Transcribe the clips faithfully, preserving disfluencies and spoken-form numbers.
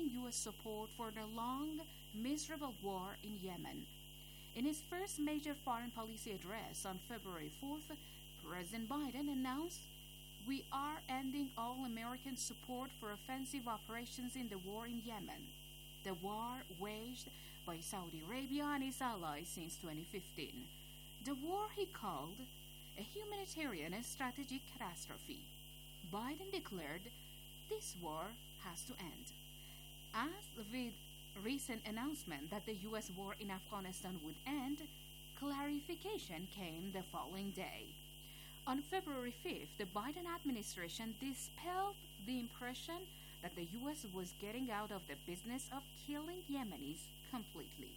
U S support for the long, miserable war in Yemen. In his first major foreign policy address on February fourth, President Biden announced, "We are ending all American support for offensive operations in the war in Yemen, the war waged by Saudi Arabia and its allies since twenty fifteen. The war he called a humanitarian and strategic catastrophe. Biden declared this war has to end. As with recent announcement that the U S war in Afghanistan would end, clarification came the following day. On February fifth, the Biden administration dispelled the impression that the U S was getting out of the business of killing Yemenis completely.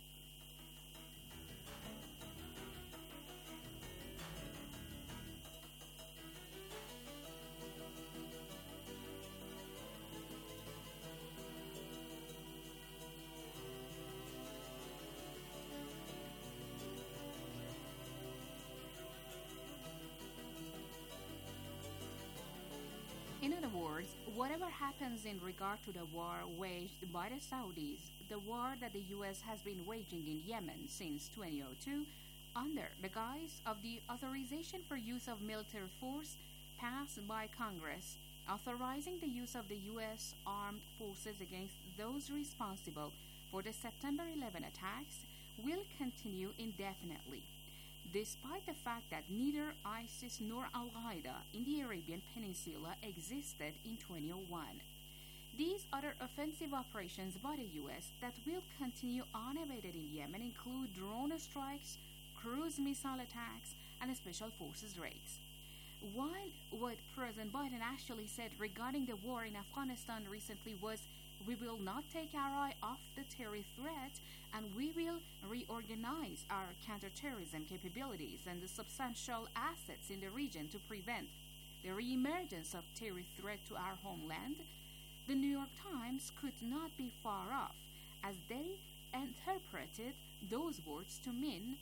In other words, whatever happens in regard to the war waged by the Saudis, the war that the U S has been waging in Yemen since two thousand two, under the guise of the Authorization for Use of Military Force passed by Congress, authorizing the use of the U S armed forces against those responsible for the September eleventh attacks, will continue indefinitely, despite the fact that neither ISIS nor Al-Qaeda in the Arabian Peninsula existed in two thousand one. These other offensive operations by the U S that will continue unabated in Yemen include drone strikes, cruise missile attacks, and special forces raids. While what President Biden actually said regarding the war in Afghanistan recently was, "We will not take our eye off the terror threat, and we will reorganize our counterterrorism capabilities and the substantial assets in the region to prevent the reemergence of terror threat to our homeland," the New York Times could not be far off, as they interpreted those words to mean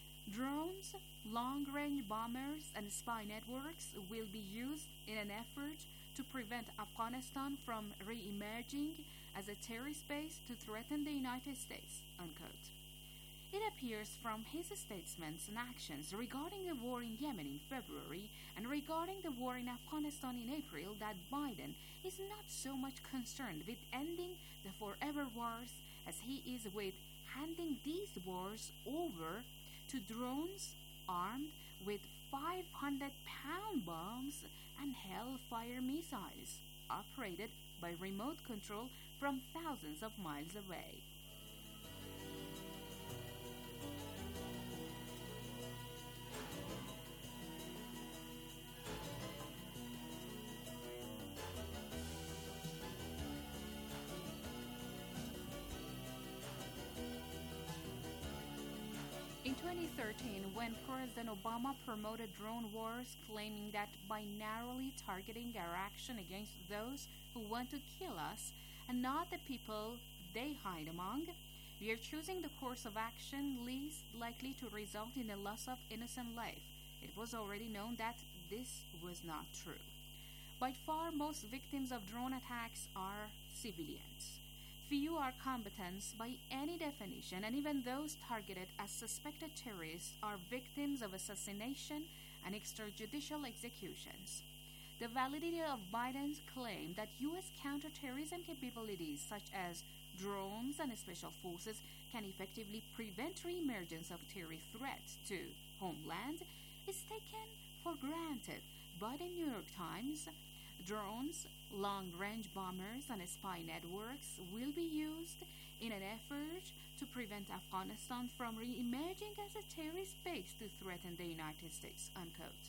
drones, long-range bombers, and spy networks will be used in an effort to prevent Afghanistan from re-emerging as a terrorist base to threaten the United States, unquote. It appears from his statements and actions regarding the war in Yemen in February and regarding the war in Afghanistan in April that Biden is not so much concerned with ending the forever wars as he is with handing these wars over to drones armed with five hundred pound bombs and Hellfire missiles operated by remote control from thousands of miles away. In twenty thirteen, when President Obama promoted drone wars, claiming that by narrowly targeting our action against those who want to kill us and not the people they hide among, we are choosing the course of action least likely to result in the loss of innocent life, it was already known that this was not true. By far, most victims of drone attacks are civilians. Few are combatants by any definition, and even those targeted as suspected terrorists are victims of assassination and extrajudicial executions. The validity of Biden's claim that U S counterterrorism capabilities such as drones and special forces can effectively prevent reemergence of terrorist threats to homeland is taken for granted by the New York Times. Drones, long-range bombers, and spy networks will be used in an effort to prevent Afghanistan from re-emerging as a terrorist base to threaten the United States, unquote.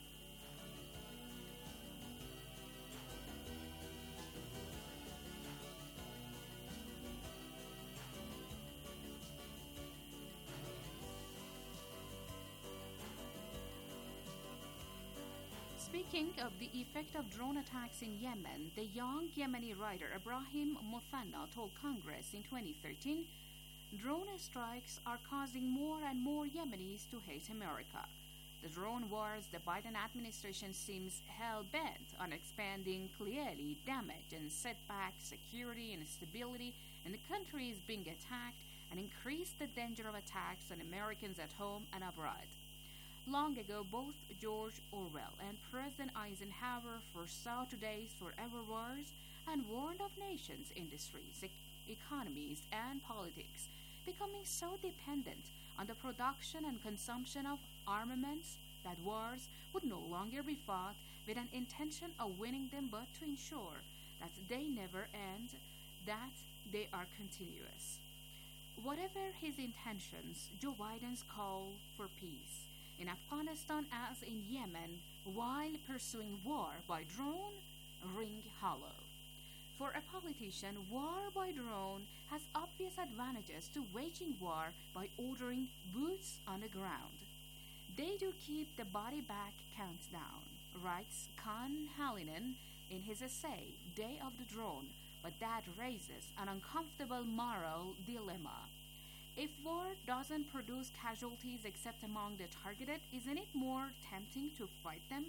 Speaking of the effect of drone attacks in Yemen, the young Yemeni writer Ibrahim Muthanna told Congress in twenty thirteen, "Drone strikes are causing more and more Yemenis to hate America. the drone wars, the Biden administration seems hell-bent on expanding clearly damage and setback security and stability, and the country is being attacked and increase the danger of attacks on Americans at home and abroad. Long ago, both George Orwell and President Eisenhower foresaw today's forever wars and warned of nations, industries, e- economies, and politics becoming so dependent on the production and consumption of armaments that wars would no longer be fought with an intention of winning them, but to ensure that they never end, that they are continuous. Whatever his intentions, Joe Biden's call for peace in Afghanistan as in Yemen while pursuing war by drone ring hollow. For a politician, war by drone has obvious advantages to waging war by ordering boots on the ground. They do keep the body bag count down, writes Con Hallinan in his essay, Day of the Drone, but that raises an uncomfortable moral dilemma. If war doesn't produce casualties except among the targeted, isn't it more tempting to fight them?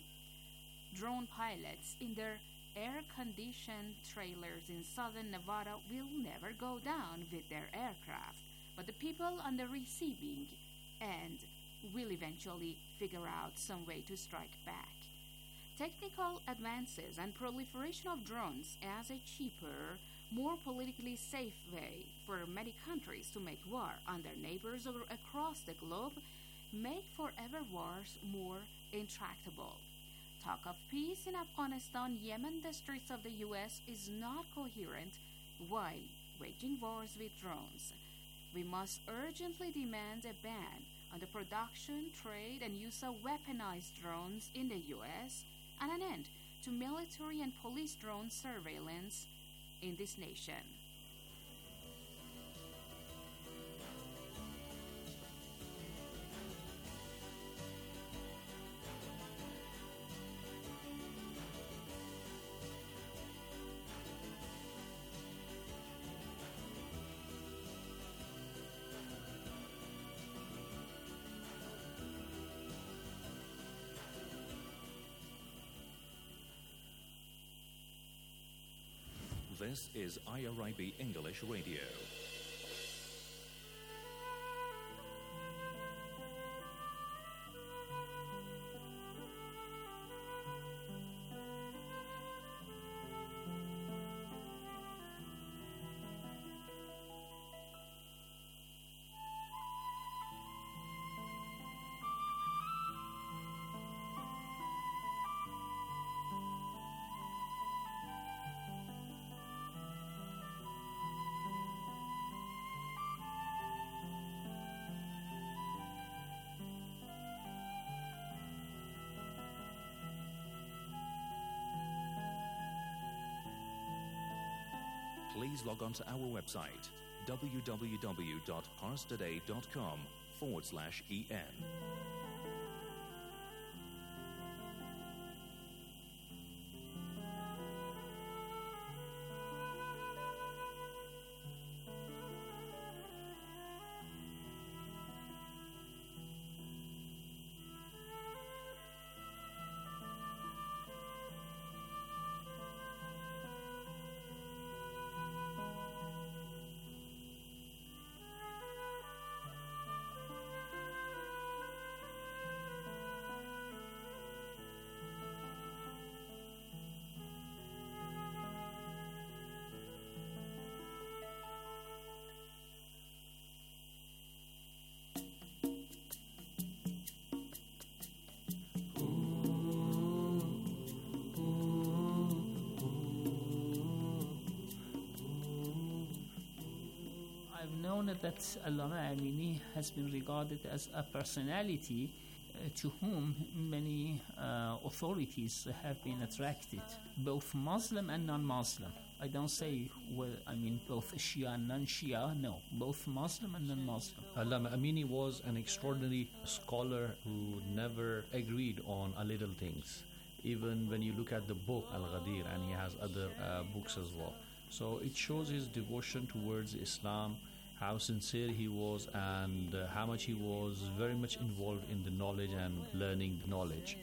Drone pilots in their air-conditioned trailers in southern Nevada will never go down with their aircraft, but the people on the receiving end will eventually figure out some way to strike back. Technical advances and proliferation of drones as a cheaper, more politically safe way for many countries to make war on their neighbors across the globe make forever wars more intractable. Talk of peace in Afghanistan, Yemen, the streets of the U S is not coherent while waging wars with drones. We must urgently demand a ban on the production, trade, and use of weaponized drones in the U S and an end to military and police drone surveillance in this nation. This is I R I B English Radio. Please log on to our website, www.parstoday.com forward slash EN. Known that Allama Amini has been regarded as a personality uh, to whom many uh, authorities have been attracted, both Muslim and non-Muslim. I don't say, well, I mean both Shia and non-Shia, no, both Muslim and non-Muslim. Allama Amini was an extraordinary scholar who never agreed on a little things. Even when you look at the book Al-Ghadir, and he has other uh, books as well. So it shows his devotion towards Islam how sincere he was, and uh, how much he was very much involved in the knowledge and learning knowledge.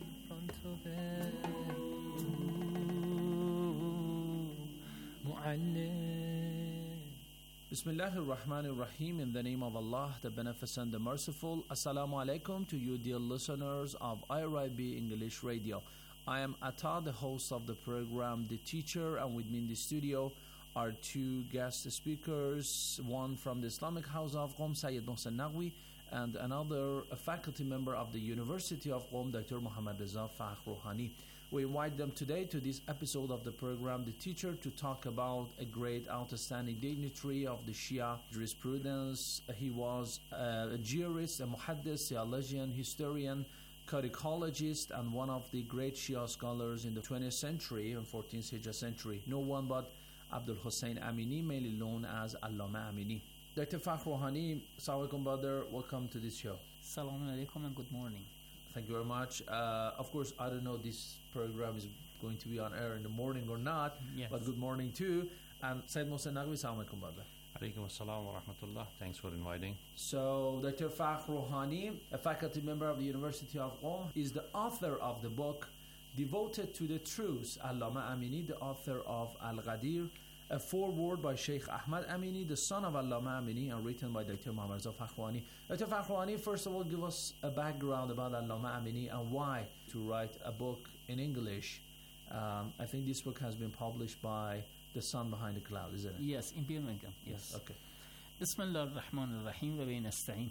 Bismillahir Rahmanir Rahim. In the name of Allah, the Beneficent, the Merciful. Assalamu alaikum to you, dear listeners of I R I B English Radio. I am Atta, the host of the program, The Teacher, and with me in the studio are two guest speakers, one from the Islamic House of Qom, Sayyid Mohsen Naqvi, and another a faculty member of the University of Qom, Doctor Muhammad Reza Fakhr Rouhani. We invite them today to this episode of the program, The Teacher, to talk about a great, outstanding dignitary of the Shia jurisprudence. He was a jurist, a muhaddis, theologian, historian, codicologist, and one of the great Shia scholars in the twentieth century and fourteenth Hijra century. No one but Abdul Hussein Amini, mainly known as Allama Amini. Doctor Fakhr Rouhani, Assalamu alaikum, brother. Welcome to this show. Assalamu alaikum and good morning. Thank you very much. Uh, of course, I don't know this program is going to be on air in the morning or not, yes. But good morning too. And Sayyid Mohsen Naqvi, Assalamu alaikum, brother. Alaikum assalam wa rahmatullah. Thanks for inviting. So, Doctor Fakhr Rouhani, a faculty member of the University of Qom, is the author of the book Devoted to the Truths, Allama Amini, the author of Al-Ghadir, a foreword by Sheikh Ahmad Amini, the son of Allama Amini, and written by Doctor Muhammad Reza Fakhr Rouhani. Doctor Fakhr Rouhani, first of all, give us a background about Allama Amini and why to write a book in English. Um, I think this book has been published by The Sun Behind the Cloud, isn't it? Yes, in Birmingham, yes. Okay. Bismillah ar-Rahman ar-Rahim wa bihi nasta'in.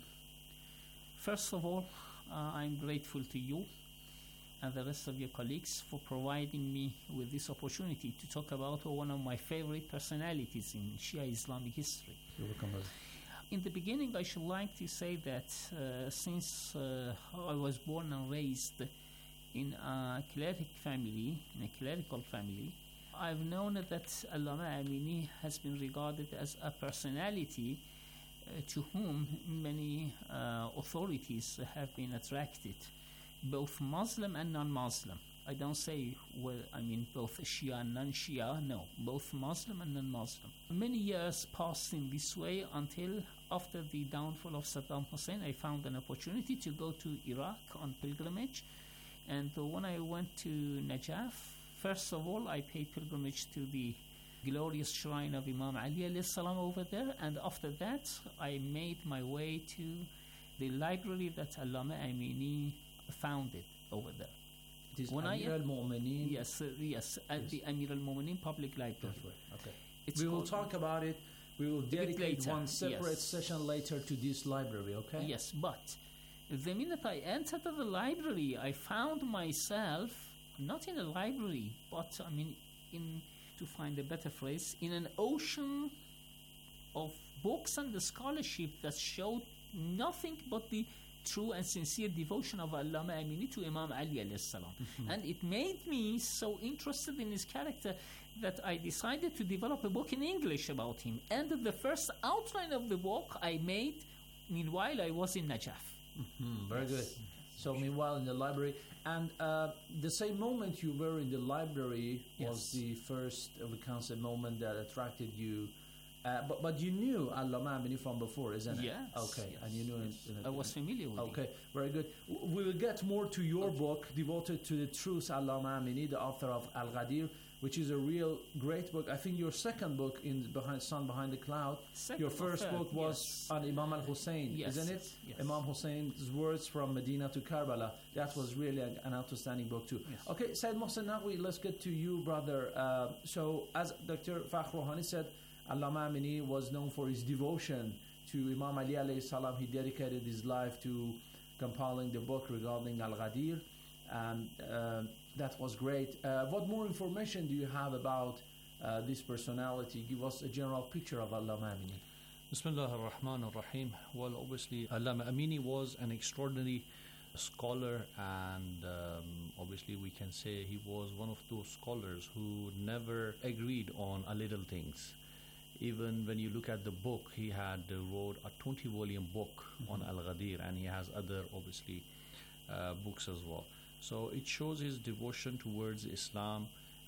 First of all, uh, I'm grateful to you and the rest of your colleagues for providing me with this opportunity to talk about one of my favorite personalities in Shia Islamic history. You're welcome, brother. In the beginning, I should like to say that uh, since uh, I was born and raised in a cleric family, in a clerical family, I've known that Allama Amini has been regarded as a personality uh, to whom many uh, authorities have been attracted, both Muslim and non-Muslim. I don't say, well, I mean both Shia and non-Shia, no, both Muslim and non-Muslim. Many years passed in this way until after the downfall of Saddam Hussein, I found an opportunity to go to Iraq on pilgrimage. And uh, when I went to Najaf, first of all, I paid pilgrimage to the glorious shrine of Imam Ali alayhi salam over there. And after that, I made my way to the library that Allama Amini founded over there. It is when Amir I, al-Mu'mineen. Yes, uh, yes, at Yes. the Amir al-Mu'mineen Public Library. That's right. Okay. It's we will called- talk about it. We will bit dedicate later, one separate yes. session later to this library, okay? Yes, but the minute I entered the library, I found myself not in a library, but I mean, in to find a better phrase, in an ocean of books and the scholarship that showed nothing but the true and sincere devotion of Allama Amini to Imam Ali alayhi salam. And it made me so interested in his character that I decided to develop a book in English about him. And the first outline of the book I made, meanwhile I was in Najaf. Hmm, very good. So meanwhile in the library, and uh, the same moment you were in the library was Yes. the first, uh, we can say, moment that attracted you. Uh, but but you knew Allama Amini from before, isn't it? Yes, Okay, yes, and you knew yes. it. I was familiar with Okay, him. very good. W- We will get more to your book, Devoted to the Truth, Allama Amini, the author of Al-Ghadir, which is a real great book. I think your second book in Behind Sun Behind the Cloud, Second your or first third, book was yes. on Imam al-Hussein, Yes, isn't it? yes. Imam Hussein's words from Medina to Karbala. That was really a, an outstanding book too. Yes. Okay, Sayyid Mohsen Naqvi, let's get to you, brother. Uh, so, as Doctor Fakhr Rouhani said, Allama Amini was known for his devotion to Imam Ali alayhi salam. He dedicated his life to compiling the book regarding Al-Ghadir, and uh, that was great. Uh, what more information do you have about uh, this personality? Give us a general picture of Allama Amini. Bismillah ar-Rahman ar-Rahim. Well, obviously, Allama Amini was an extraordinary scholar, and um, obviously we can say he was one of those scholars who never agreed on a little things. Even when you look at the book, he had uh, wrote a twenty volume book mm-hmm. on Al-Ghadir, and he has other, obviously, uh, books as well. So it shows his devotion towards Islam,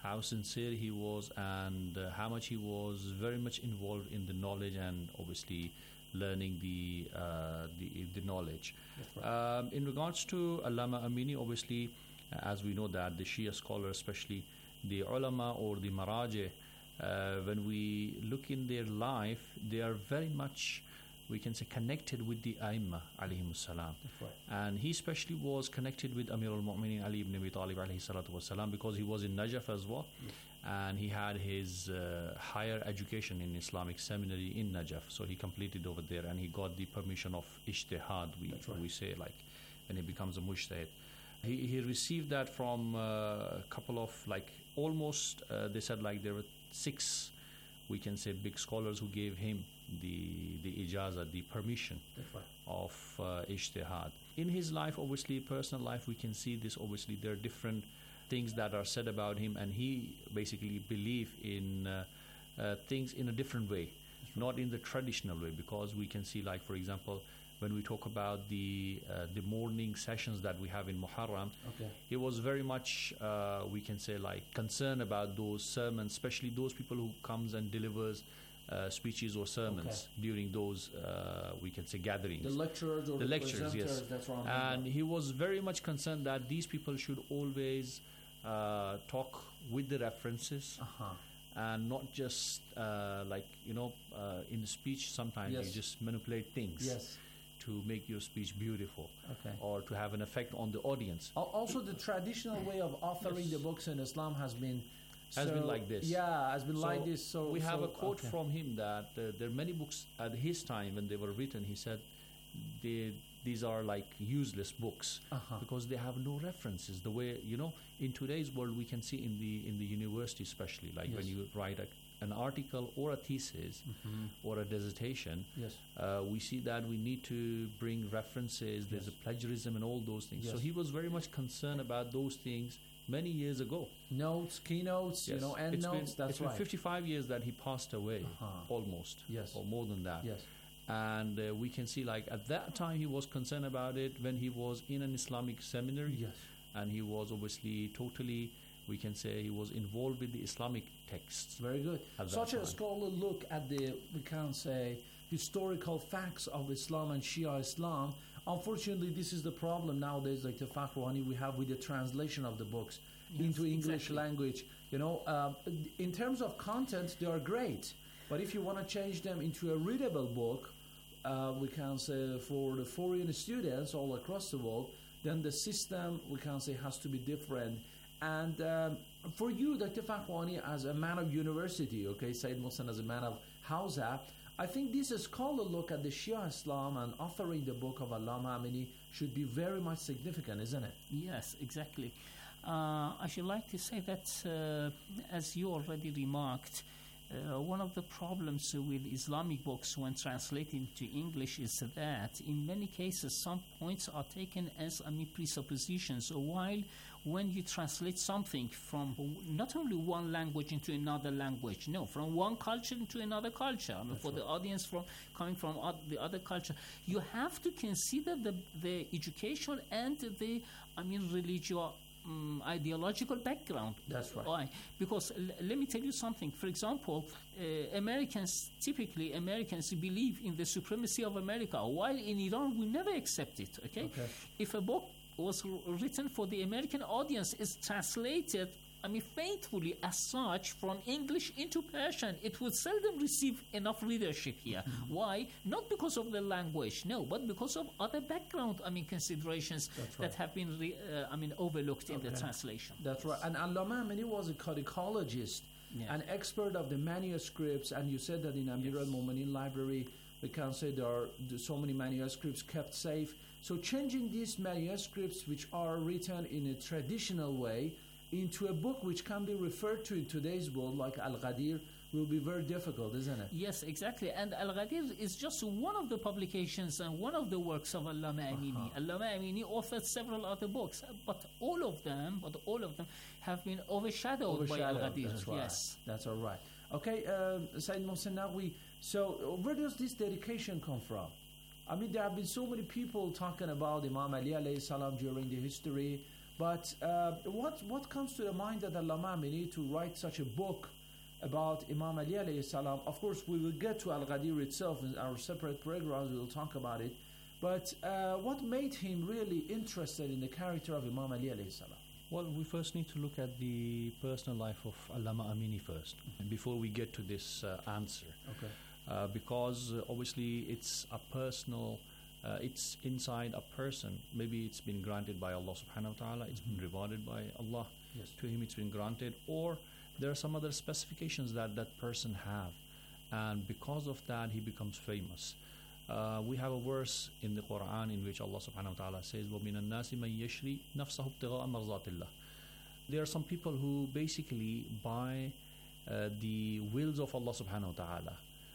how sincere he was, and uh, how much he was very much involved in the knowledge and obviously learning the uh, the, the knowledge. Right. Um, in regards to Allama Amini, obviously, uh, as we know that the Shia scholars, especially the ulama or the maraji, uh, when we look in their life, they are very much, we can say, connected with the Aimma alayhim salam. Right. And he especially was connected with Amir al-Mu'minin Ali ibn Abi Talib alayhi salatu wasalam, because he was in Najaf as well. Yes. And he had his uh, higher education in Islamic seminary in Najaf, so he completed over there, and he got the permission of ijtihad, we, right. we say, like when he becomes a mujtahid. He, he received that from uh, a couple of, like, almost, uh, they said, like, there were six, we can say, big scholars who gave him the the ijazah, the permission right. of uh, ijtihad. In his life, obviously, personal life, we can see this, obviously, there are different things that are said about him, and he basically believed in uh, uh, things in a different way, not in the traditional way, because we can see, like, for example, when we talk about the uh, the morning sessions that we have in Muharram, okay. he was very much, uh, we can say, like, concerned about those sermons, especially those people who comes and delivers uh, speeches or sermons okay. during those, uh, we can say, gatherings. The lecturers or the, the lectures, yes. That's wrong. And he was very much concerned that these people should always uh, talk with the references. Uh-huh. And not just uh, like, you know, uh, in the speech, sometimes yes. you just manipulate things yes. to make your speech beautiful, okay. or to have an effect on the audience. Also, the traditional way of authoring yes. the books in Islam has been has so, been like this. Yeah, has been so like this. So we have so, a quote okay. from him that uh, there are many books at his time when they were written. He said they, these are like useless books uh-huh. because they have no references. The way, you know, in today's world, we can see in the in the university, especially, like yes. when you write a, an article or a thesis mm-hmm. or a dissertation, yes. uh, we see that we need to bring references. Yes. There's a plagiarism and all those things. Yes. So he was very much concerned about those things many years ago. Notes, keynotes, yes. you know, end it's notes. Been, that's it's right. been fifty-five years that he passed away, uh-huh. almost, yes, or more than that. Yes. And uh, we can see, like, at that time he was concerned about it when he was in an Islamic seminary. Yes. And he was obviously totally, we can say, he was involved with the Islamic texts. Very good. Such a time. scholar look at the, we can say, historical facts of Islam and Shia Islam. Unfortunately, this is the problem nowadays, like the Fakhrani we have with the translation of the books yes, into English exactly. language. You know, uh, in terms of content, they are great. But if you want to change them into a readable book, uh, we can say for the foreign students all across the world, then the system, we can say, has to be different. And um, for you, Doctor Fakhrani, as a man of university, okay, Said Mohsen as a man of Hausa, I think this scholar look at the Shia Islam and authoring the book of Allama Amini should be very much significant, isn't it? Yes, exactly. Uh, I should like to say that, uh, as you already remarked, Uh, one of the problems with Islamic books when translated to English is that in many cases some points are taken as I mean, presuppositions, while when you translate something from not only one language into another language, no, from one culture into another culture, I mean, for right. the audience from coming from uh, the other culture, you have to consider the, the education and the, I mean, religious Um, ideological background. That's right. Why? Because l- let me tell you something. For example, uh, Americans, typically Americans believe in the supremacy of America, while in Iran we never accept it, okay? okay. If a book was r- written for the American audience, is translated, I mean, faithfully as such from English into Persian, it would seldom receive enough readership here. Mm-hmm. Why? Not because of the language, no, but because of other background, I mean, considerations right. that have been, re- uh, I mean, overlooked in okay. the translation. That's right. And Allama Amini was a codicologist, yeah. an expert of the manuscripts, and you said that in Amir yes. al-Mu'minin library, we can say there are so many manuscripts kept safe. So changing these manuscripts, which are written in a traditional way, into a book which can be referred to in today's world, like Al-Ghadir, will be very difficult, isn't it? Yes, exactly. And Al-Ghadir is just one of the publications and one of the works of Allama Amini. Uh-huh. Allama Amini authored several other books, but all of them, but all of them have been overshadowed, overshadowed by Al-Ghadir. That's right. Yes, that's all right. Okay, uh, Said Mohsen Naqvi, so where does this dedication come from? I mean, there have been so many people talking about Imam Ali alayhi salam during the history. But uh, what what comes to the mind that Allama Amini to write such a book about Imam Ali alayhi salam? Of course, we will get to Al-Ghadir itself in our separate programs. We will talk about it. But uh, what made him really interested in the character of Imam Ali alayhi salam? Well, we first need to look at the personal life of Allama Amini first, mm-hmm. before we get to this uh, answer. Okay. Uh, because uh, obviously it's a personal, uh, it's inside a person. Maybe it's been granted by Allah subhanahu wa ta'ala, it's mm-hmm. been rewarded by Allah. Yes. To him it's been granted. Or there are some other specifications that that person have. And because of that, he becomes famous. Uh, we have a verse in the Quran in which Allah subhanahu wa ta'ala says, وَمِنَ النَّاسِ مَنْ يَشْرِي نَفْسَهُ ابْتِغَاءَ مَرْضَاتِ اللَّهِ. There are some people who basically buy uh, the wills of Allah subhanahu wa ta'ala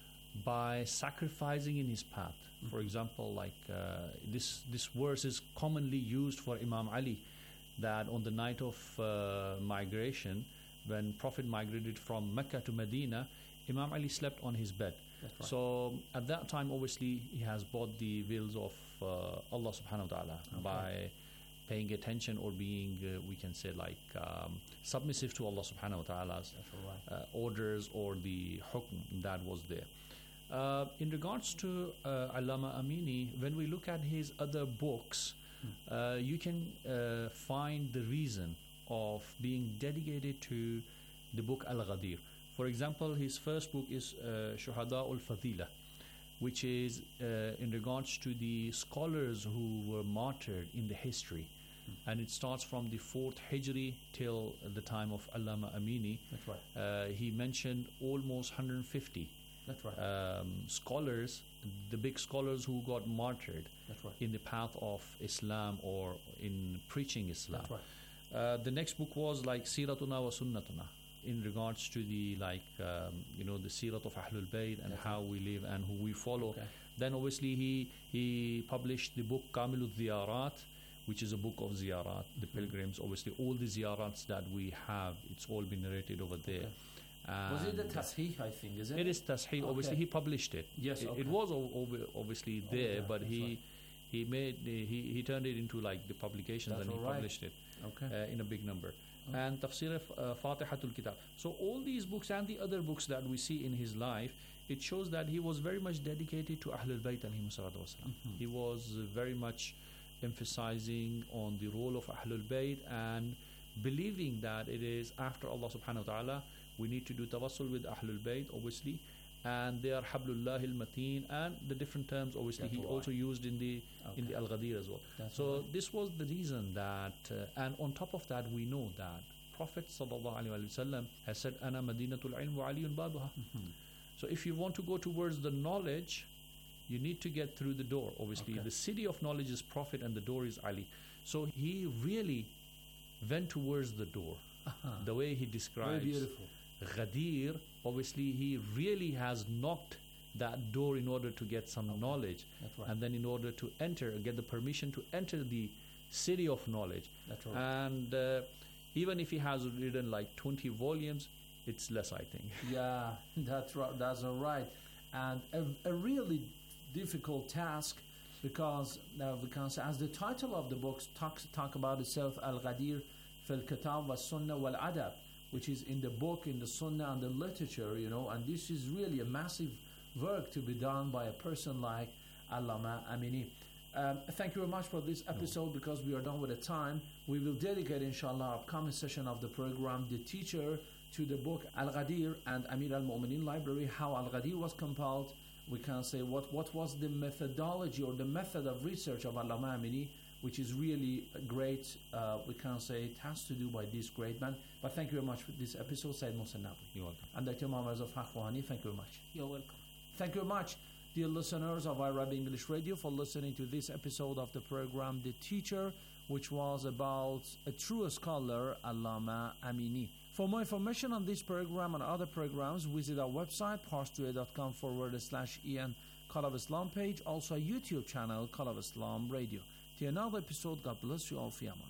by sacrificing in his path. Mm-hmm. For example, like uh, this this verse is commonly used for Imam Ali, that on the night of uh, migration, when Prophet migrated from Mecca to Medina, Imam Ali slept on his bed. That's right. So at that time, obviously, he has bought the wills of uh, Allah subhanahu wa ta'ala okay. by paying attention or being, uh, we can say, like um, submissive to Allah subhanahu wa ta'ala's right. uh, orders or the hukm that was there. Uh, in regards to uh, Allama Amini, when we look at his other books, hmm. uh, you can uh, find the reason of being dedicated to the book Al-Ghadir. For example, his first book is uh, Shuhada ul-Fadila, which is uh, in regards to the scholars who were martyred in the history. Hmm. And it starts from the fourth Hijri till the time of Allama Amini. That's right. Uh, he mentioned almost one hundred fifty That's right. um, scholars, the big scholars who got martyred That's right. in the path of Islam or in preaching Islam. That's right. Uh, the next book was like Siratuna wa Sunnatuna, in regards to the like um, you know the Sirat of Ahlul Bayt and That's how right. we live and who we follow. Okay. Then obviously he he published the book Kamil al-Ziyarat, which is a book of ziyarat, the Mm-hmm. pilgrims. Obviously all the ziyarats that we have, it's all been narrated over there. Okay. Was it the And Tasheeh, I think, is it? It is Tasheeh. Obviously Okay. he published it. Yes, It, okay. it was o- ob- obviously Over there, there, but that's he right. he made the, he he turned it into like the publications That's and he all right. published it Okay. uh, in a big number. Okay. And Tafsir uh, Fatihatul Kitab. So all these books and the other books that we see in his life, it shows that he was very much dedicated to Ahlul Bayt alayhim salatu wasalam. Mhm. He was uh, very much emphasizing on the role of Ahlul Bayt and believing that it is after Allah subhanahu wa ta'ala, we need to do tawassul with Ahlul Bayt, obviously, and they are Hablullah al-Mateen, and the different terms obviously That's he right. also used in the in the Okay. Al-Ghadir as well. That's So right. this was the reason that, uh, and on top of that, we know that Prophet sallallahu alaihi wasallam has said, "Ana Madinatul Ilm wa Aliyun babuha." Mhm. So if you want to go towards the knowledge, you need to get through the door. Obviously, Okay. the city of knowledge is Prophet, and the door is Ali. So he really went towards the door. Uh-huh. The way he Very describes beautiful. Ghadir, obviously, he really has knocked that door in order to get some Okay. knowledge, That's right. and then in order to enter, get the permission to enter the city of knowledge. That's right. And uh, even if he has written like twenty volumes, it's less, I think. Yeah, that's right. That's all right. And a, a really difficult task because uh, because as the title of the books talks talk about itself, Al-Ghadir fil Kitab wa Sunnah wal Adab, which is in the book, in the Sunnah and the literature, you know, and this is really a massive work to be done by a person like Allama Amini. Um, thank you very much for this episode. Because we are done with the time, we will dedicate, inshallah, our upcoming session of the program, The Teacher, to the book Al-Ghadir and Amir al-Mu'minin Library, how Al-Ghadir was compiled. We can say what, what was the methodology or the method of research of Allama Amini, which is really great. Uh, we can say it has to do by this great man. But thank you very much for this episode, Sayyid Mohsen Naqvi. You're welcome. And Doctor Muhammad Reza Fakhwani, thank you very much. You're welcome. Thank you very much, dear listeners of iRabi English Radio, for listening to this episode of the program The Teacher, which was about a true scholar, Allama Amini. For more information on this program and other programs, visit our website, parstoday.com forward slash En Call of Islam page, also a YouTube channel, Call of Islam Radio. Till another episode, God bless you all. Fi aman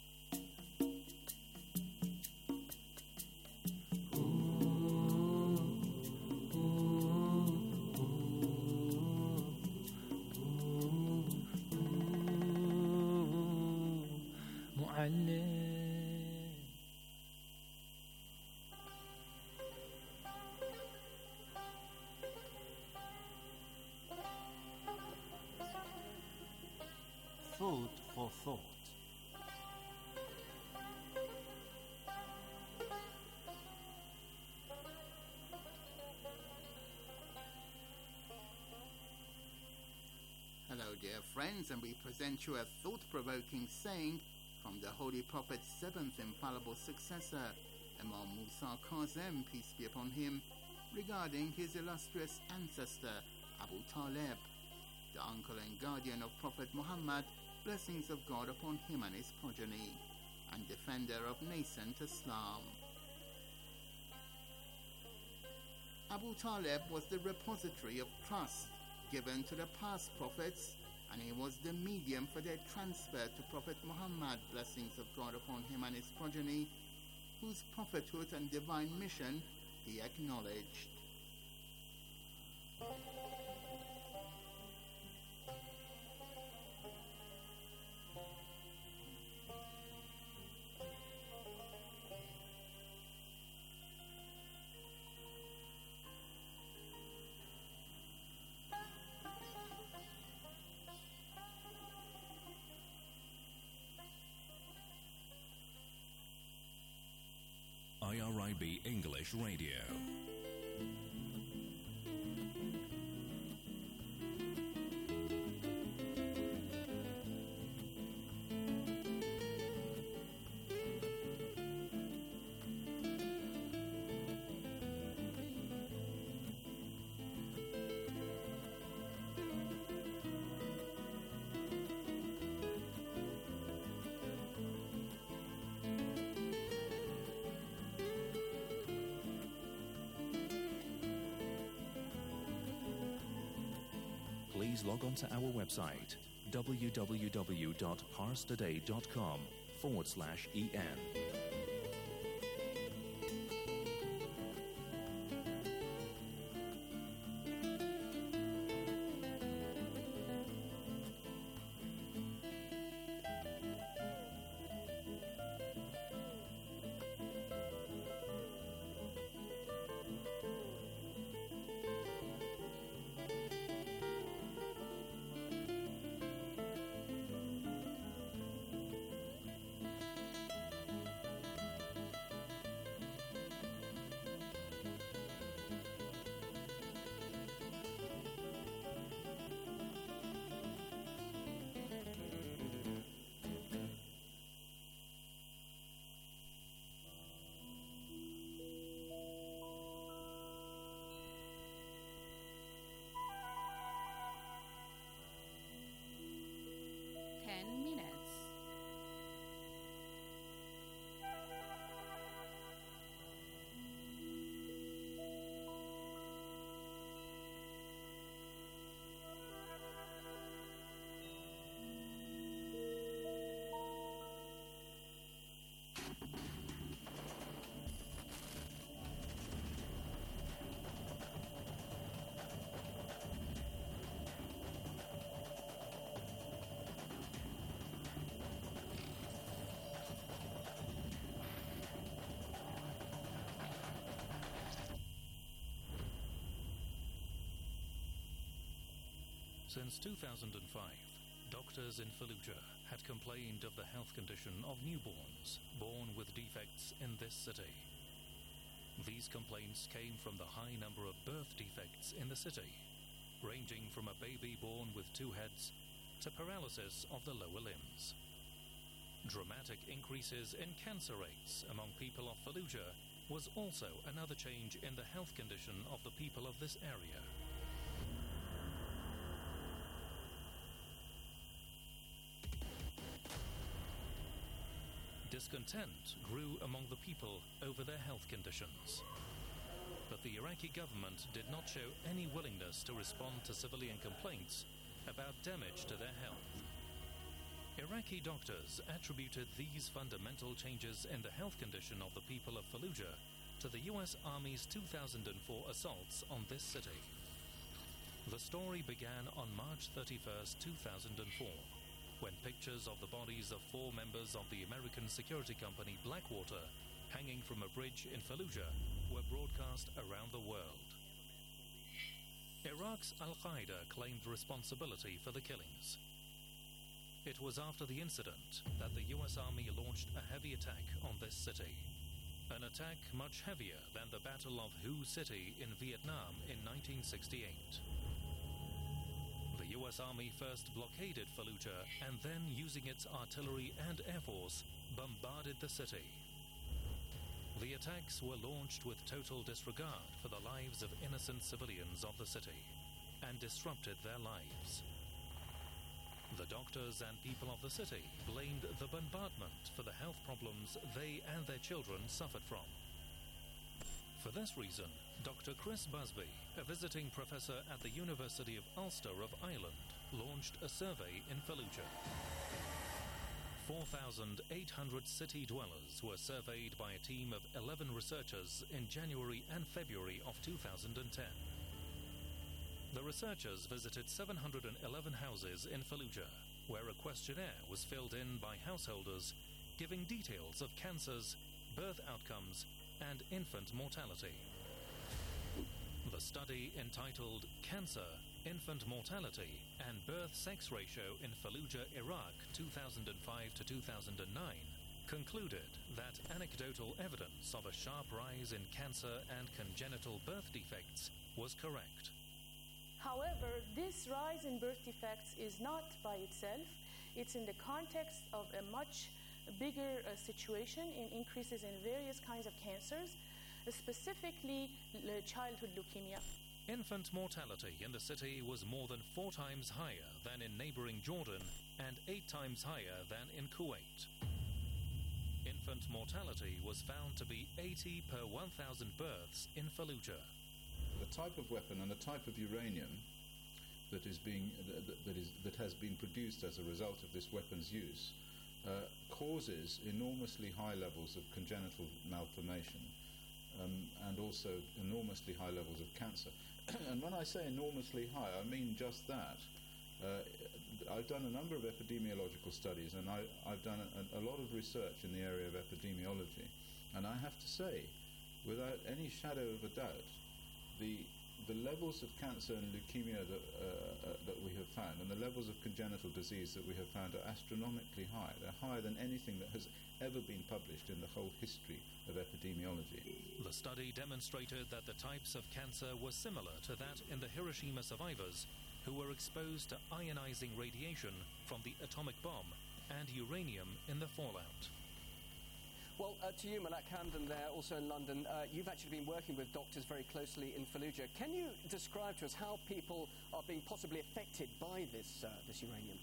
Allah. معلم Food for thought. Hello, dear friends, and we present you a thought-provoking saying from the Holy Prophet's seventh infallible successor, Imam Musa Kazem, peace be upon him, regarding his illustrious ancestor, Abu Talib, the uncle and guardian of Prophet Muhammad, blessings of God upon him and his progeny, and defender of nascent Islam. Abu Talib was the repository of trust given to the past prophets, and he was the medium for their transfer to Prophet Muhammad, blessings of God upon him and his progeny, whose prophethood and divine mission he acknowledged. I R I B English Radio. Please log on to our website, www.parstoday.com forward slash EN. ten minutes. Since two thousand five, doctors in Fallujah had complained of the health condition of newborns born with defects in this city. These complaints came from the high number of birth defects in the city, ranging from a baby born with two heads to paralysis of the lower limbs. Dramatic increases in cancer rates among people of Fallujah was also another change in the health condition of the people of this area. Discontent grew among the people over their health conditions. But the Iraqi government did not show any willingness to respond to civilian complaints about damage to their health. Iraqi doctors attributed these fundamental changes in the health condition of the people of Fallujah to the U S Army's two thousand four assaults on this city. The story began on March thirty-first, two thousand four, when pictures of the bodies of four members of the American security company Blackwater hanging from a bridge in Fallujah were broadcast around the world. Iraq's Al-Qaeda claimed responsibility for the killings. It was after the incident that the U S Army launched a heavy attack on this city. An attack much heavier than the Battle of Hue City in Vietnam in nineteen sixty-eight. The U S Army first blockaded Fallujah and then, using its artillery and air force, bombarded the city. The attacks were launched with total disregard for the lives of innocent civilians of the city and disrupted their lives. The doctors and people of the city blamed the bombardment for the health problems they and their children suffered from. For this reason, Doctor Chris Busby, a visiting professor at the University of Ulster of Ireland, launched a survey in Fallujah. four thousand eight hundred city dwellers were surveyed by a team of eleven researchers in January and February of two thousand ten. The researchers visited seven hundred eleven houses in Fallujah, where a questionnaire was filled in by householders giving details of cancers, birth outcomes, and infant mortality. The study, entitled Cancer, Infant Mortality, and Birth Sex Ratio in Fallujah, Iraq, two thousand five to two thousand nine, concluded that anecdotal evidence of a sharp rise in cancer and congenital birth defects was correct. However, this rise in birth defects is not by itself. It's in the context of a much bigger uh, situation in increases in various kinds of cancers, uh, specifically uh, childhood leukemia. Infant mortality in the city was more than four times higher than in neighboring Jordan and eight times higher than in Kuwait. Infant mortality was found to be eighty per one thousand births in Fallujah. The type of weapon and the type of uranium that is being that, that is that has been produced as a result of this weapon's use uh, causes enormously high levels of congenital malformation um, and also enormously high levels of cancer. And when I say enormously high, I mean just that. Uh, I've done a number of epidemiological studies, and I, I've done a, a lot of research in the area of epidemiology, and I have to say, without any shadow of a doubt, the the levels of cancer and leukemia that, uh, uh, that we have found and the levels of congenital disease that we have found are astronomically high. They're higher than anything that has ever been published in the whole history of epidemiology. The study demonstrated that the types of cancer were similar to that in the Hiroshima survivors who were exposed to ionizing radiation from the atomic bomb and uranium in the fallout. Well, uh, to you, Malak Hamdan, there, also in London, uh, you've actually been working with doctors very closely in Fallujah. Can you describe to us how people are being possibly affected by this uh, this uranium?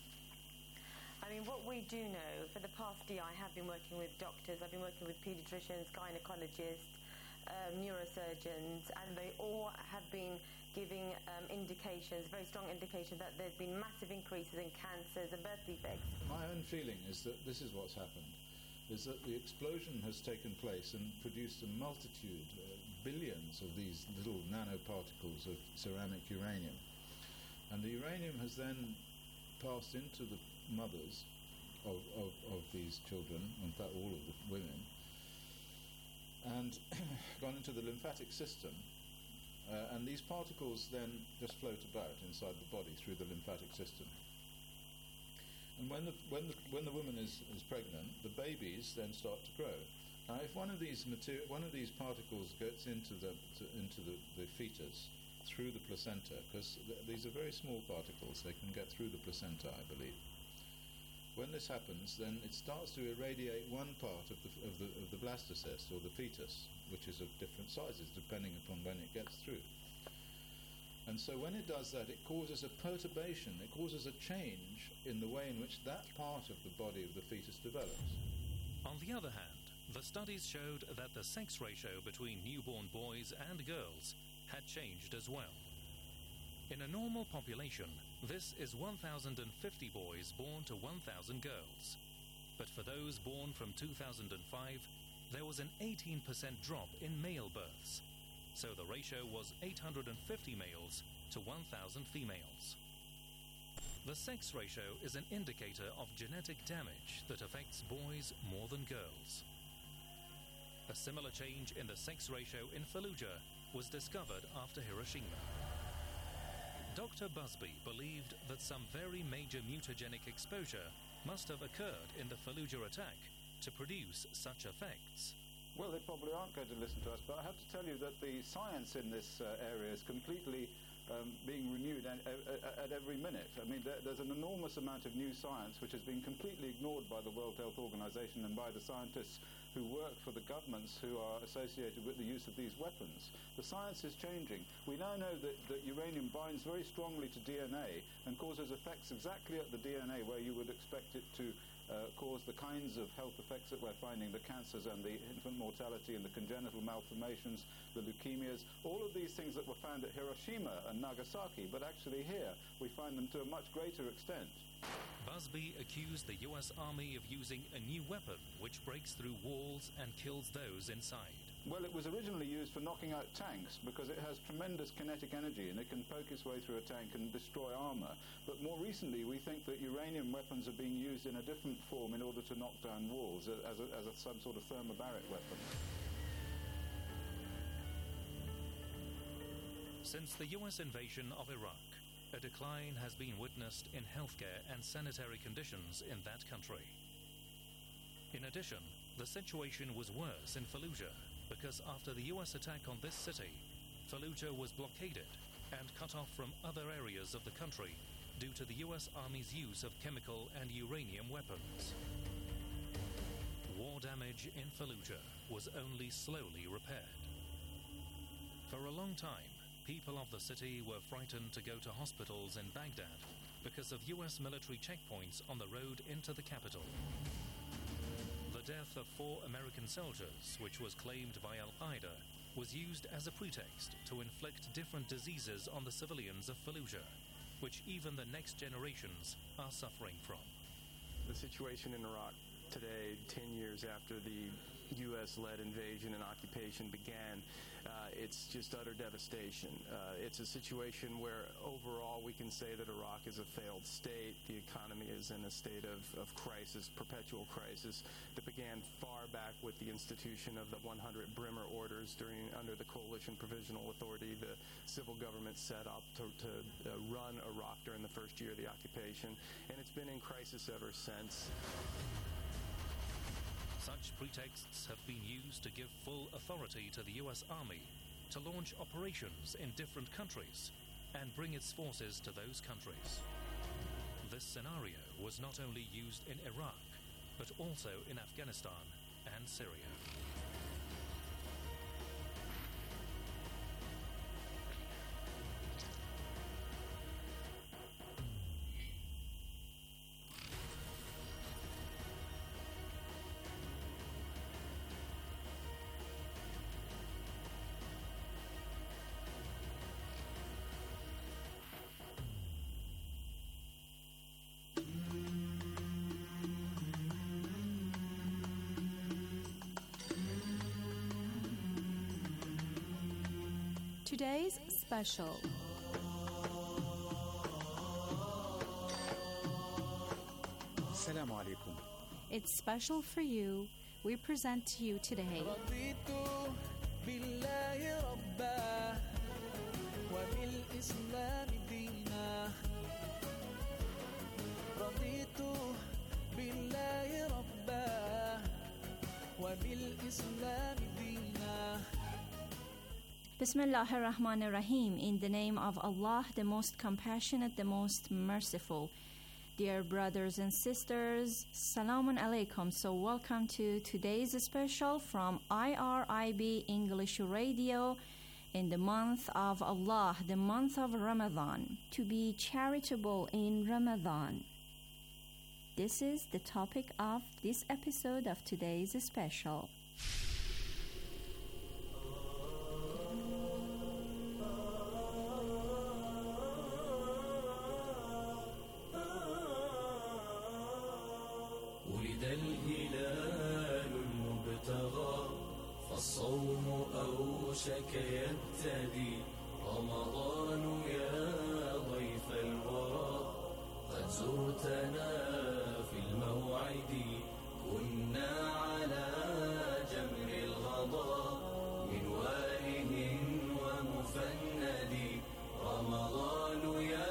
I mean, what we do know, for the past year, I have been working with doctors. I've been working with paediatricians, gynecologists, um, neurosurgeons, and they all have been giving um, indications, very strong indications, that there's been massive increases in cancers and birth defects. My own feeling is that this is what's happened. Is that the explosion has taken place and produced a multitude, uh, billions of these little nanoparticles of ceramic uranium. And the uranium has then passed into the mothers of, of, of these children, in fact all of the women, and gone into the lymphatic system. Uh, and these particles then just float about inside the body through the lymphatic system. And when the when the when the woman is, is pregnant, the babies then start to grow. Now, if one of these material, one of these particles gets into the to, into the, the fetus through the placenta, because th- these are very small particles, they can get through the placenta, I believe. When this happens, then it starts to irradiate one part of the of the of the blastocyst or the fetus, which is of different sizes depending upon when it gets through. And so when it does that, it causes a perturbation, it causes a change in the way in which that part of the body of the fetus develops. On the other hand, the studies showed that the sex ratio between newborn boys and girls had changed as well. In a normal population, this is one thousand fifty boys born to one thousand girls. But for those born from two thousand five, there was an eighteen percent drop in male births. So the ratio was eight hundred fifty males to one thousand females. The sex ratio is an indicator of genetic damage that affects boys more than girls. A similar change in the sex ratio in Fallujah was discovered after Hiroshima. Doctor Busby believed that some very major mutagenic exposure must have occurred in the Fallujah attack to produce such effects. Well, they probably aren't going to listen to us, but I have to tell you that the science in this uh, area is completely um, being renewed at, at, at every minute. I mean, there, there's an enormous amount of new science which has been completely ignored by the World Health Organization and by the scientists who work for the governments who are associated with the use of these weapons. The science is changing. We now know that, that uranium binds very strongly to D N A and causes effects exactly at the D N A where you would expect it to Uh, cause the kinds of health effects that we're finding, the cancers and the infant mortality and the congenital malformations, the leukemias, all of these things that were found at Hiroshima and Nagasaki, but actually here we find them to a much greater extent. Busby accused the U S Army of using a new weapon which breaks through walls and kills those inside. Well, it was originally used for knocking out tanks because it has tremendous kinetic energy and it can poke its way through a tank and destroy armor. But more recently, we think that uranium weapons are being used in a different form in order to knock down walls as, a, as a, some sort of thermobaric weapon. Since the U S invasion of Iraq, a decline has been witnessed in healthcare and sanitary conditions in that country. In addition, the situation was worse in Fallujah, because after the U S attack on this city, Fallujah was blockaded and cut off from other areas of the country due to the U S Army's use of chemical and uranium weapons. War damage in Fallujah was only slowly repaired. For a long time, people of the city were frightened to go to hospitals in Baghdad because of U S military checkpoints on the road into the capital. The death of four American soldiers, which was claimed by Al-Qaeda, was used as a pretext to inflict different diseases on the civilians of Fallujah, which even the next generations are suffering from. The situation in Iraq today, ten years after the U S-led invasion and occupation began, uh, it's just utter devastation. Uh, it's a situation where overall we can say that Iraq is a failed state. The economy is in a state of, of crisis, perpetual crisis, that began far back with the institution of the one hundred Brimmer orders during under the Coalition Provisional Authority, the civil government set up to, to uh, run Iraq during the first year of the occupation, and it's been in crisis ever since. Such pretexts have been used to give full authority to the U S Army to launch operations in different countries and bring its forces to those countries. This scenario was not only used in Iraq, but also in Afghanistan and Syria. Today's special. Assalamu alaikum. It's special for you. We present to you today. Bismillahir Rahmanir Rahim. In the name of Allah, the most compassionate, the most merciful. Dear brothers and sisters, Salamun Alaikum. So welcome to today's special from I R I B English Radio in the month of Allah, the month of Ramadan. To be charitable in Ramadan. This is the topic of this episode of today's special. فالصوم أوشك يبتدي رمضان يا ضيف الورى قد زرتنا في الموعد كنا على جمر الغضا من واله ومفند رمضان يا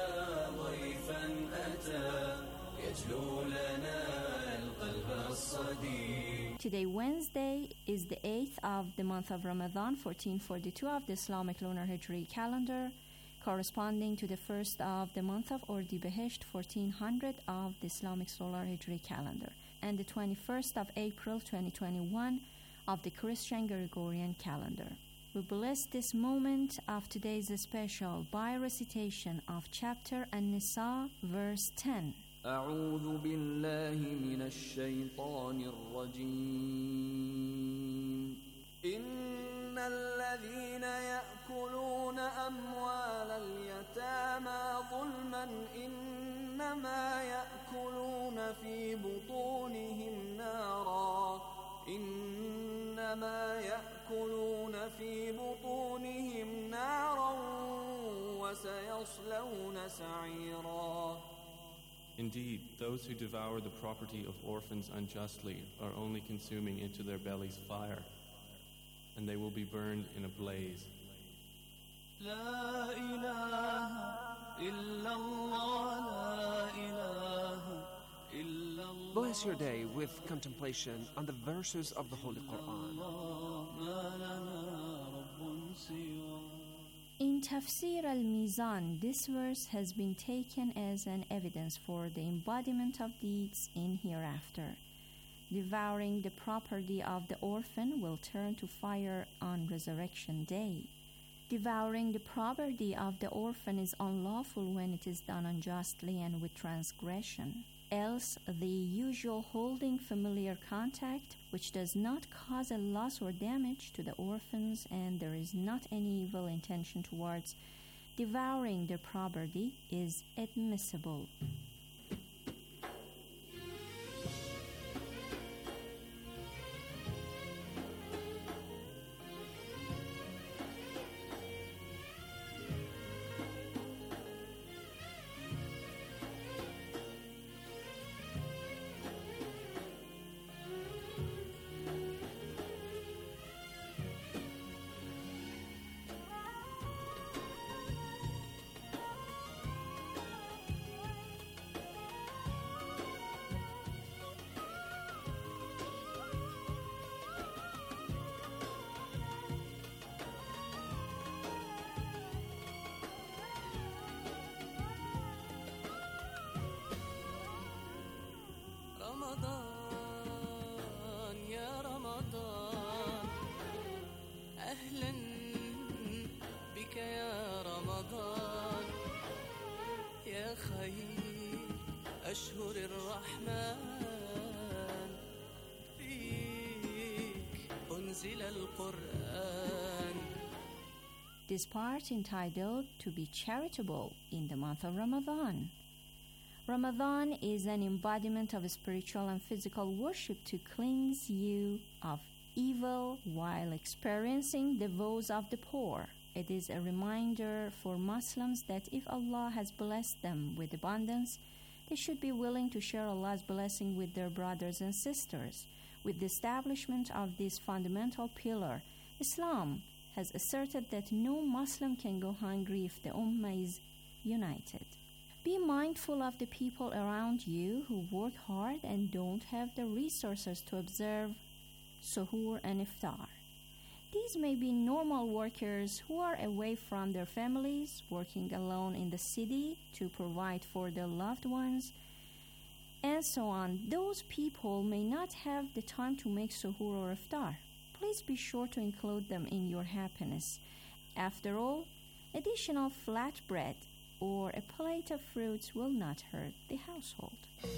Today, Wednesday, is the eighth of the month of Ramadan, fourteen forty-two of the Islamic lunar Hijri calendar, corresponding to the first of the month of Ordi-Behesht, fourteen hundred of the Islamic solar Hijri calendar, and the twenty-first of April, twenty twenty-one of the Christian Gregorian calendar. We bless this moment of today's special by recitation of chapter An-Nisa, verse ten. أعوذ بالله من الشيطان الرجيم إن الذين يأكلون أموال اليتامى ظلما إنما يأكلون في بطونهم نارا إنما يأكلون في بطونهم نارا وسيصلون سعيرا. Indeed, those who devour the property of orphans unjustly are only consuming into their bellies fire, and they will be burned in a blaze. لا إله إلا الله لا إله إلا الله. Bless your day with contemplation on the verses of the Holy Quran. In Tafsir al-Mizan, this verse has been taken as an evidence for the embodiment of deeds in hereafter. Devouring the property of the orphan will turn to fire on resurrection day. Devouring the property of the orphan is unlawful when it is done unjustly and with transgression. Else, the usual holding familiar contact, which does not cause a loss or damage to the orphans, and there is not any evil intention towards devouring their property, is admissible. رمضان يا رمضان أهلا بك يا رمضان يا خير أشهر الرحمن فيك أنزل القرآن. This part entitled To Be Charitable in the month of Ramadan. Ramadan is an embodiment of spiritual and physical worship to cleanse you of evil while experiencing the woes of the poor. It is a reminder for Muslims that if Allah has blessed them with abundance, they should be willing to share Allah's blessing with their brothers and sisters. With the establishment of this fundamental pillar, Islam has asserted that no Muslim can go hungry if the Ummah is united. Be mindful of the people around you who work hard and don't have the resources to observe Suhoor and Iftar. These may be normal workers who are away from their families, working alone in the city to provide for their loved ones, and so on. Those people may not have the time to make Suhoor or Iftar. Please be sure to include them in your happiness. After all, additional flatbread or a plate of fruits will not hurt the household.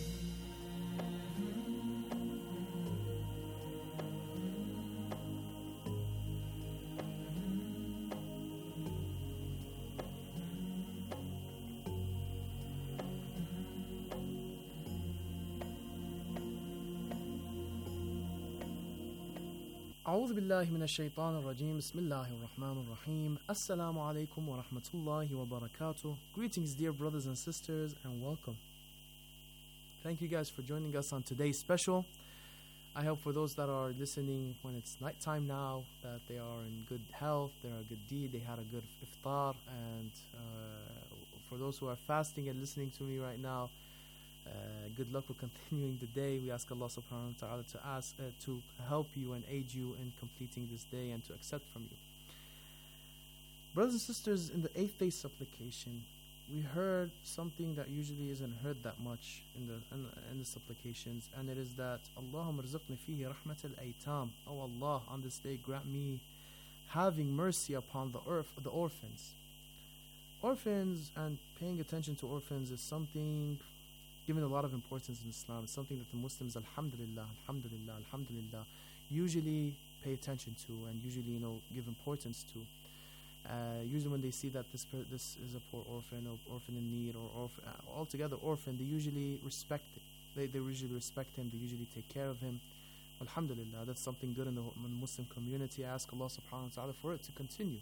أعوذ بالله من الشيطان الرجيم بسم الله الرحمن الرحيم السلام عليكم ورحمة الله وبركاته. Greetings, dear brothers and sisters, and welcome. Thank you guys for joining us on today's special. I hope for those that are listening when it's nighttime now that they are in good health, they are a good deed, they had a good iftar, and uh, for those who are fasting and listening to me right now, Uh, good luck with continuing the day. We ask Allah subhanahu wa ta'ala to ask uh, to help you and aid you in completing this day and to accept from you. Brothers and sisters, in the eighth day supplication, we heard something that usually isn't heard that much in the in, in the supplications, and it is that Allahumma rzuqni fihi rahmat al-aytam. Oh Allah, on this day grant me having mercy upon the earth, the orphans. Orphans and paying attention to orphans is something given a lot of importance in Islam. It's something that the Muslims, alhamdulillah, alhamdulillah, alhamdulillah, usually pay attention to and usually, you know, give importance to. Uh, usually when they see that this per- this is a poor orphan or orphan in need or orphan, uh, altogether orphan, they usually respect it. They, they usually respect him. They usually take care of him. Alhamdulillah, that's something good in the, in the Muslim community. I ask Allah subhanahu wa ta'ala for it to continue.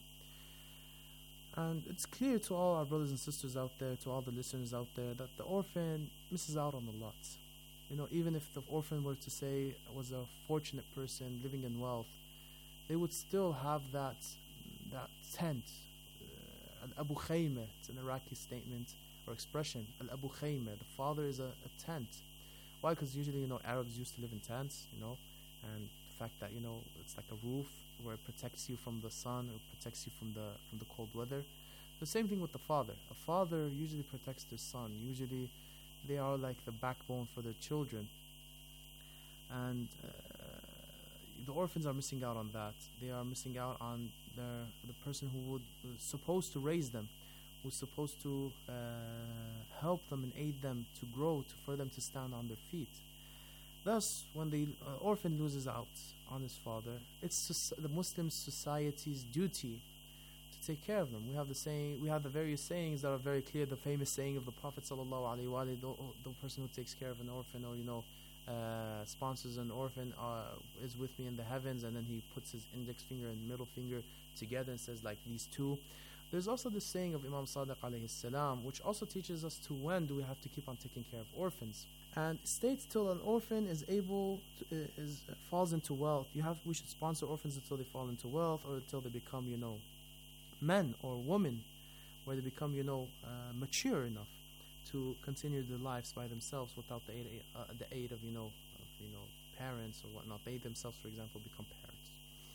And it's clear to all our brothers and sisters out there, to all the listeners out there, that the orphan misses out on a lot. You know, even if the orphan were to say was a fortunate person living in wealth, they would still have that that tent. Uh, Al-Abu Khayma, it's an Iraqi statement or expression. Al-Abu Khayma, the father is a, a tent. Why? Because usually, you know, Arabs used to live in tents, you know, and the fact that, you know, it's like a roof where it protects you from the sun or protects you from the from the cold weather. The same thing with the father. A father usually protects their son. Usually they are like the backbone for their children. And uh, the orphans are missing out on that. They are missing out on their, the person who would was supposed to raise them, who's supposed to uh, help them and aid them to grow, to for them to stand on their feet. Thus, when the uh, orphan loses out on his father, it's soci- the Muslim society's duty to take care of them. We have the saying, we have the various sayings that are very clear. The famous saying of the Prophet sallallahu alaihi wasallam: the, the person who takes care of an orphan, or you know, uh, sponsors an orphan, uh, is with me in the heavens. And then he puts his index finger and middle finger together and says, like these two. There's also the saying of Imam Sadiq alayhi salam, which also teaches us to when do we have to keep on taking care of orphans. And states till an orphan is able to, uh, is uh, falls into wealth. You have we should sponsor orphans until they fall into wealth, or until they become, you know, men or women, where they become, you know, uh, mature enough to continue their lives by themselves without the aid, uh, the aid of, you know, of, you know, parents or whatnot. They themselves, for example, become parents.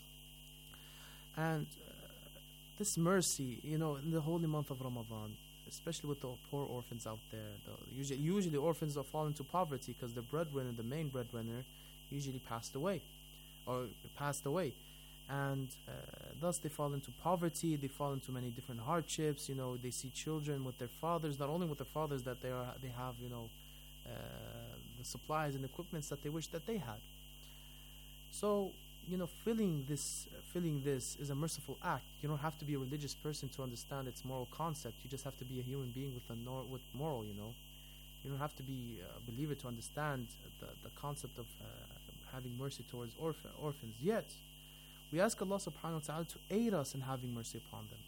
And uh, this mercy, you know, in the holy month of Ramadan, especially with the poor orphans out there. The, usually, usually orphans are fall into poverty because the breadwinner, the main breadwinner, usually passed away, or passed away, and uh, thus they fall into poverty. They fall into many different hardships. You know, they see children with their fathers, not only with their fathers, that they are they have, you know, uh, the supplies and equipments that they wish that they had. So, you know, feeling this, uh, feeling this is a merciful act. You don't have to be a religious person to understand its moral concept. You just have to be a human being with a nor- with moral. You know, you don't have to be a believer to understand the the concept of uh, having mercy towards orph- orphans. Yet, we ask Allah Subhanahu wa Taala to aid us in having mercy upon them.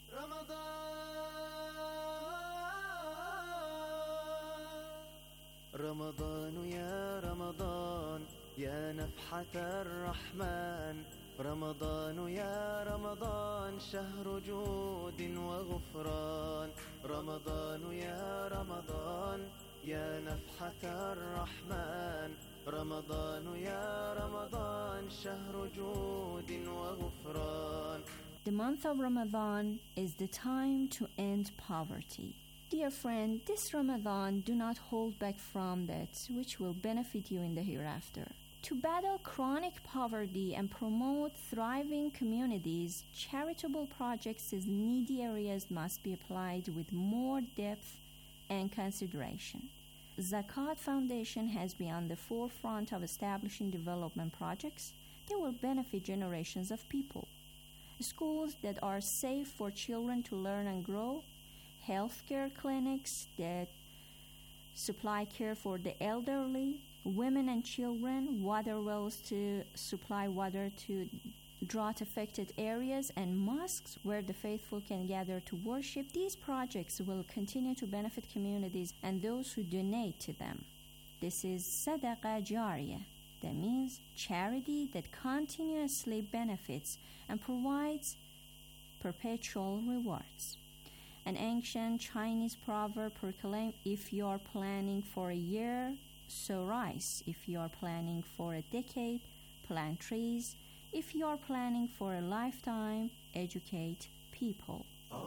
رمضان يا رمضان يا نفحة الرحمن رمضان يا رمضان شهر جود وغفران رمضان يا رمضان يا نفحة الرحمن رمضان يا رمضان شهر جود وغفران. The month of Ramadan is the time to end poverty. Dear friend, this Ramadan, do not hold back from that which will benefit you in the hereafter. To battle chronic poverty and promote thriving communities, charitable projects in needy areas must be applied with more depth and consideration. Zakat Foundation has been on the forefront of establishing development projects that will benefit generations of people. Schools that are safe for children to learn and grow, healthcare clinics that supply care for the elderly, women and children, water wells to supply water to drought-affected areas, and mosques where the faithful can gather to worship. These projects will continue to benefit communities and those who donate to them. This is Sadaqa Jariyah. That means charity that continuously benefits and provides perpetual rewards. An ancient Chinese proverb proclaims, if you are planning for a year, sow rice. If you are planning for a decade, plant trees. If you are planning for a lifetime, educate people.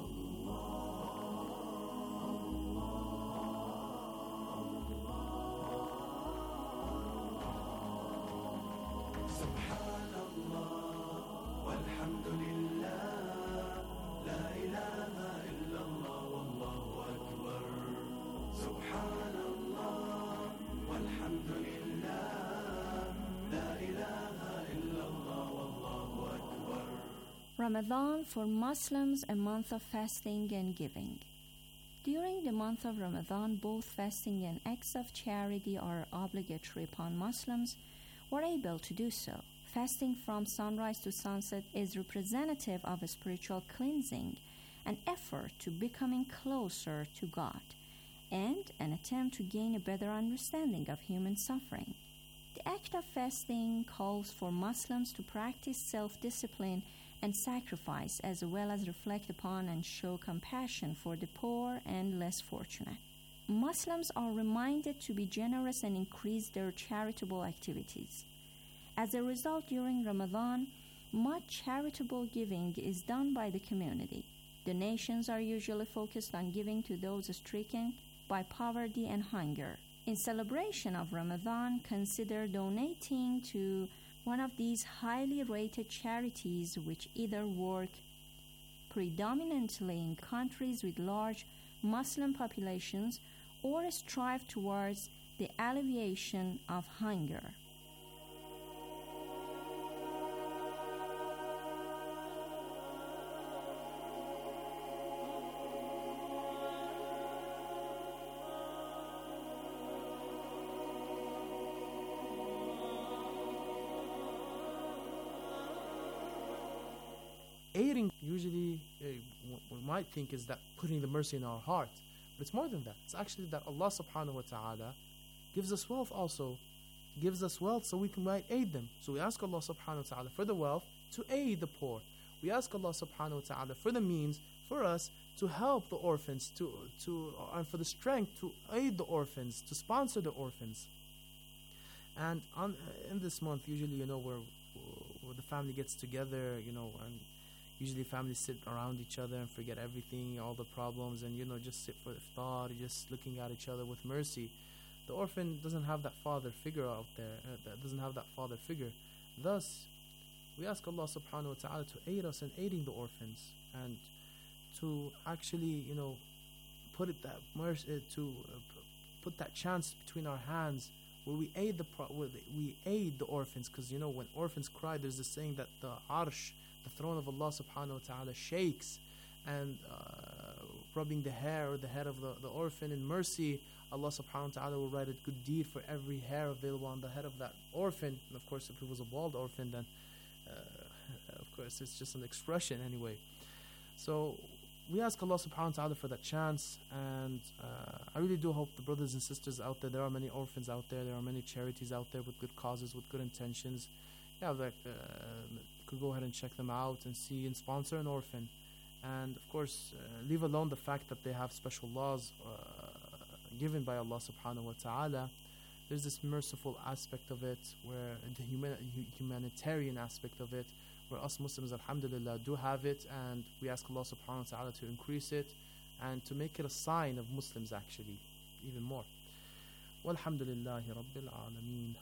Ramadan for Muslims, a month of fasting and giving. During the month of Ramadan, both fasting and acts of charity are obligatory upon Muslims who are able to do so. Fasting from sunrise to sunset is representative of a spiritual cleansing, an effort to becoming closer to God, and an attempt to gain a better understanding of human suffering. The act of fasting calls for Muslims to practice self-discipline and sacrifice, as well as reflect upon and show compassion for the poor and less fortunate. Muslims are reminded to be generous and increase their charitable activities. As a result, during Ramadan, much charitable giving is done by the community. Donations are usually focused on giving to those stricken by poverty and hunger. In celebration of Ramadan, consider donating to one of these highly rated charities which either work predominantly in countries with large Muslim populations or strive towards the alleviation of hunger. Aiding usually uh, what we might think is that putting the mercy in our heart, but it's more than that. It's actually that Allah subhanahu wa ta'ala gives us wealth also, gives us wealth so we can might aid them. So we ask Allah subhanahu wa ta'ala for the wealth to aid the poor. We ask Allah subhanahu wa ta'ala for the means for us to help the orphans, to to and for the strength to aid the orphans, to sponsor the orphans. And on in this month, usually, you know, where where the family gets together, you know, and usually families sit around each other and forget everything, all the problems, and, you know, just sit for iftar, just looking at each other with mercy. The orphan doesn't have that father figure out there, uh, that doesn't have that father figure. Thus, we ask Allah subhanahu wa ta'ala to aid us in aiding the orphans and to actually, you know, put it that mercy, uh, to uh, put that chance between our hands where we aid the pro- where we aid the orphans, because, you know, when orphans cry, there's this saying that the arsh, the throne of Allah subhanahu wa ta'ala, shakes, and uh, rubbing the hair or the head of the, the orphan in mercy, Allah subhanahu wa ta'ala will write a good deed for every hair available on the head of that orphan. And of course, if it was a bald orphan, then uh, of course it's just an expression anyway. So we ask Allah subhanahu wa ta'ala for that chance, and uh, I really do hope the brothers and sisters out there, there are many orphans out there, there are many charities out there with good causes, with good intentions. Yeah, like, uh, could go ahead and check them out and see and sponsor an orphan. And of course, uh, leave alone the fact that they have special laws uh, given by Allah subhanahu wa ta'ala. There's this merciful aspect of it, where the human, humanitarian aspect of it, where us Muslims, alhamdulillah, do have it, and we ask Allah subhanahu wa ta'ala to increase it and to make it a sign of Muslims, actually, even more. Walhamdulillahi Rabbil Alameen.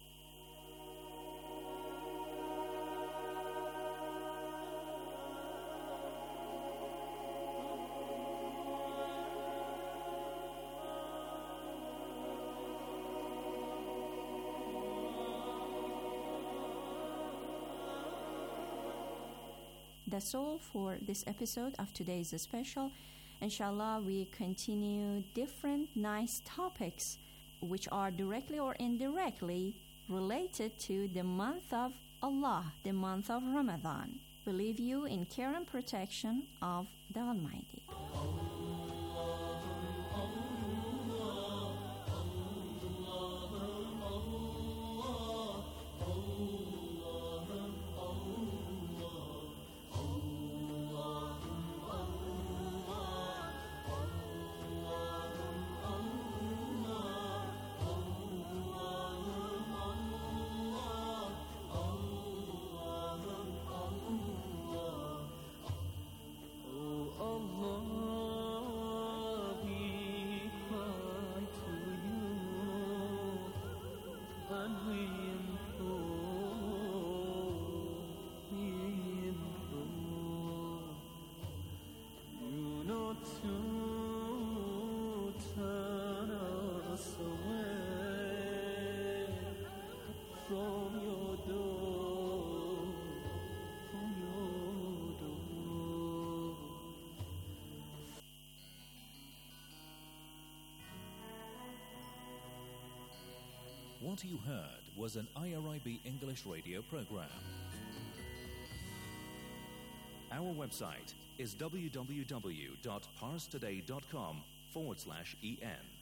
That's all for this episode of today's special. Inshallah, we continue different nice topics which are directly or indirectly related to the month of Allah, the month of Ramadan. We leave you in care and protection of the Almighty. we implore, we implore you not to turn us away from your door, from your door. What you heard was an I R I B English radio program. Our website is w w w dot pars today dot com forward slash en.